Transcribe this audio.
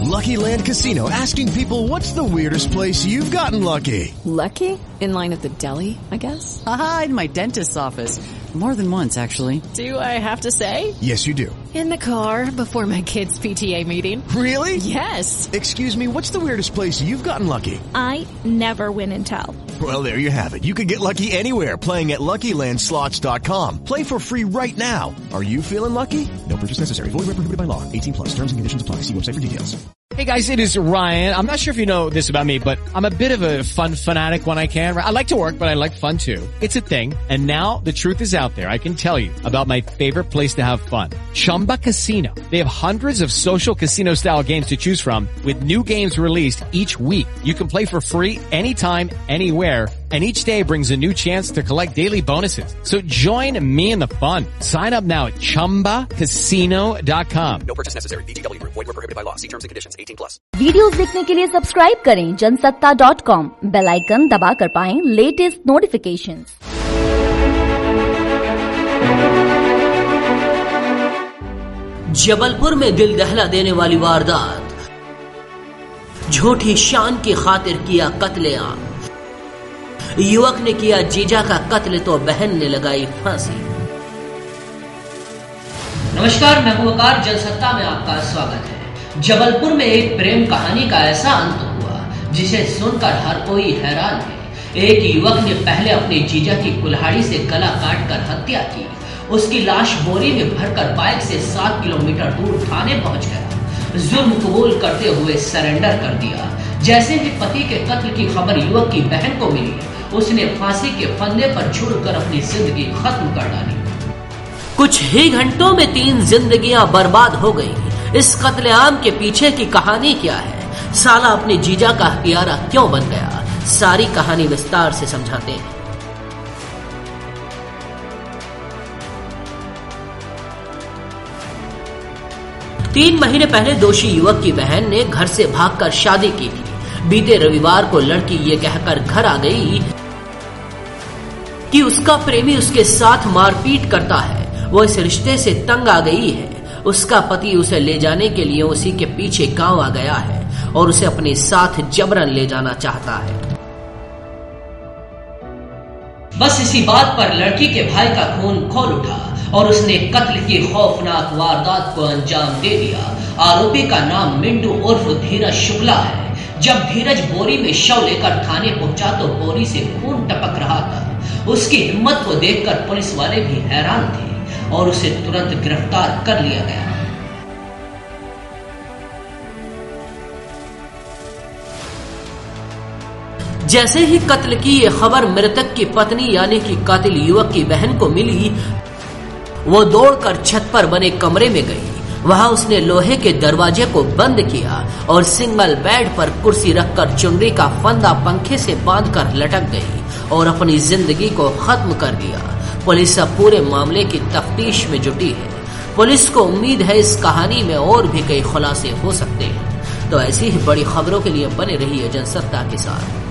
Lucky Land Casino, asking people, what's the weirdest place you've gotten lucky? Lucky? In line at the deli, I guess? Aha, in my dentist's office. More than once, actually. Do I have to say? Yes, you do. In the car before my kids' PTA meeting. Really? Yes. Excuse me, what's the weirdest place you've gotten lucky? I never win and tell. Well, there you have it. You can get lucky anywhere, playing at LuckyLandSlots.com. Play for free right now. Are you feeling lucky? No purchase necessary. Void where prohibited by law. 18 plus. Terms and conditions apply. See website for details. Hey guys, it is Ryan. I'm not sure if you know this about me, but I'm a bit of a fun fanatic when I can. I like to work, but I like fun too. It's a thing. And now the truth is out there. I can tell you about my favorite place to have fun. Chumba Casino. They have hundreds of social casino style games to choose from with new games released each week. You can play for free anytime, anywhere. And each day brings a new chance to collect daily bonuses. So join me in the fun. Sign up now at ChumbaCasino.com. No purchase necessary. VGW Group. Void where prohibited by law. See terms and conditions. 18 plus. Videos देखने के लिए subscribe करें जनसत्ता.com, bell icon दबाकर पाएं latest notifications. Jabalpur में दिल दहला देने वाली वारदात, झूठी शान की खातिर किया कत्लेआम। युवक ने किया जीजा का कत्ल तो बहन ने लगाई फांसी। नमस्कार, मैं हूं वकार, जनसत्ता में आपका स्वागत है। जबलपुर में एक प्रेम कहानी का ऐसा अंत हुआ जिसे सुनकर हर कोई हैरान है। एक युवक ने पहले अपने जीजा की कुल्हाड़ी से गला काटकर हत्या की। उसकी लाश बोरी में भरकर बाइक से 7 किलोमीटर दूर थाने पहुंच गया। जुर्म कबूल करते हुए सरेंडर कर दिया। जैसे ही पति के कत्ल की खबर युवक की बहन को मिली, उसने फांसी के फंदे पर झूलकर अपनी जिंदगी खत्म कर डाली। कुछ ही घंटों में 3 जिंदगियां बर्बाद हो गई। इस कत्लेआम के पीछे की कहानी क्या है? साला अपने जीजा का हत्यारा क्यों बन गया? सारी कहानी विस्तार से समझाते हैं। तीन महीने पहले दोषी युवक की बहन ने घर से भागकर शादी की थी। बीते रविवार को लड़की ये कहकर घर आ गई कि उसका प्रेमी उसके साथ मारपीट करता है। वो इस रिश्ते से तंग आ गई है। उसका पति उसे ले जाने के लिए उसी के पीछे गांव आ गया है और उसे अपने साथ जबरन ले जाना चाहता है। बस इसी बात पर लड़की के भाई का खून खौल उठा और उसने कत्ल की खौफनाक वारदात को अंजाम दे दिया। आरोपी का नाम मिंटू उर्फ धीरज शुक्ला है। जब धीरज बोरी में शव लेकर थाने पहुंचा तो बोरी से खून टपक रहा था। उसकी हिम्मत को देखकर पुलिस वाले भी हैरान थे और उसे तुरंत गिरफ्तार कर लिया गया। जैसे ही कत्ल की यह खबर मृतक की पत्नी यानी कि कातिल युवक की बहन को मिली, वो दौड़कर छत पर बने कमरे में गई। वहां उसने लोहे के दरवाजे को बंद किया और सिंगल बेड पर कुर्सी रखकर चुनरी का फंदा पंखे से बांधकर लटक गई और अपनी जिंदगी को खत्म कर दिया। पुलिस अब पूरे मामले की तफ्तीश में जुटी है। पुलिस को उम्मीद है इस कहानी में और भी कई खुलासे हो सकते हैं। तो ऐसी ही बड़ी खबरों के लिए बने रहिए जनसत्ता के साथ।